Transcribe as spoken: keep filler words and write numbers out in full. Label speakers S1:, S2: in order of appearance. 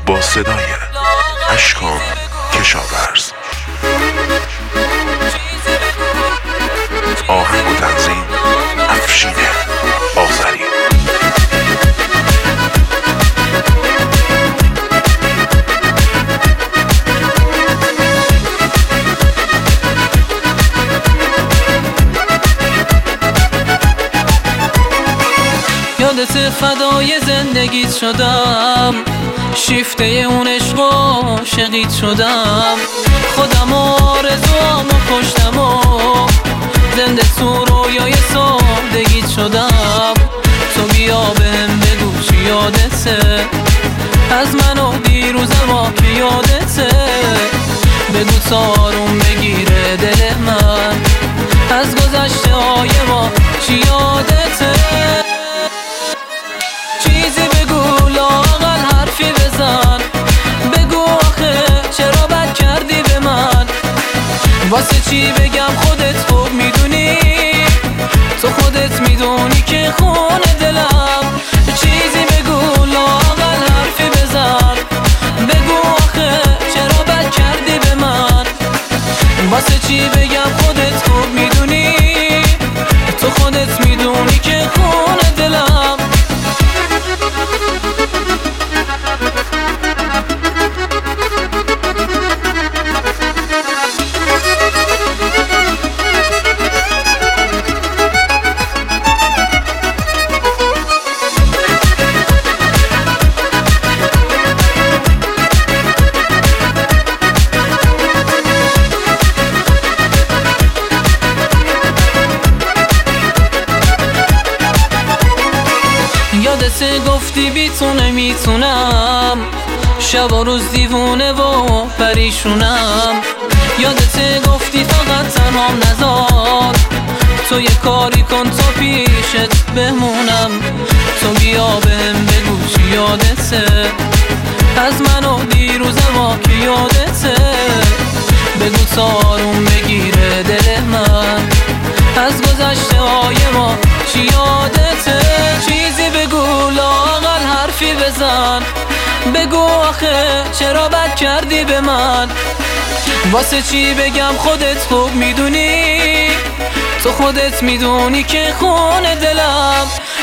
S1: با صدای اشکان کشاورز، آهنگ و تنظیم افشین آذری.
S2: یادت فدای زندگیت شدم، شیفته اون عشق و عاشقیت شدم. خودم و آرزوامو کشتم و زنده تو رویای سادگیت شدم. تو بیا بهم بگو چی یادته از من و دیروزم ها که یادته. بگو تا آروم بگیره دل من از گذشته های ما چی یادته. چیزی بگو لااقل حرفی بزن، بگو آخه چرا بد کردی به من. واسه چی بگم خودت خوب میدونی، تو خودت میدونی که خونه دلم. چیزی بگو لااقل حرفی بزن، بگو آخه چرا بد کردی به من. واسه چی بگم خودت خوب میدونی، تو خودت میدونی که خونه دلم. یادت گفتی بی تو نمیتونم، شب و روز دیوونه و پریشونم. یادت گفتی فقط تنهام نذار، تو یه کاری کن تا پیشت بمونم. تو بیا بهم بگو چی یادته از من و دیروزم ها که یادته. بگو تا آروم بگیره دل من از گذشته های ما چی یادته. چیزی بگو لااقل حرفی بزن، بگو آخه چرا بد کردی به من. واسه چی بگم خودت خوب میدونی، تو خودت میدونی که خونه دلم.